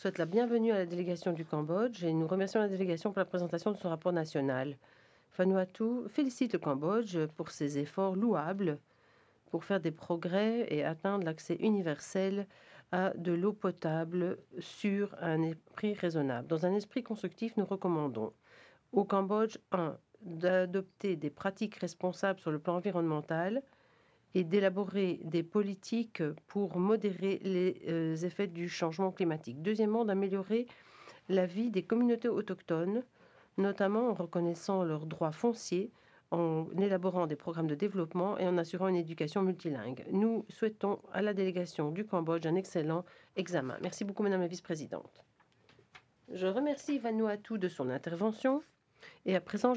souhaite la bienvenue à la délégation du Cambodge et nous remercions la délégation pour la présentation de son rapport national. Vanuatu félicite le Cambodge pour ses efforts louables pour faire des progrès et atteindre l'accès universel à de l'eau potable sur un prix raisonnable. Dans un esprit constructif, nous recommandons au Cambodge, 1, d'adopter des pratiques responsables sur le plan environnemental et d'élaborer des politiques pour modérer les effets du changement climatique. Deuxièmement, d'améliorer la vie des communautés autochtones, notamment en reconnaissant leurs droits fonciers, en élaborant des programmes de développement et en assurant une éducation multilingue. Nous souhaitons à la délégation du Cambodge un excellent examen. Merci beaucoup, Madame la Vice-présidente. Je remercie Vanuatu de son intervention et à présent,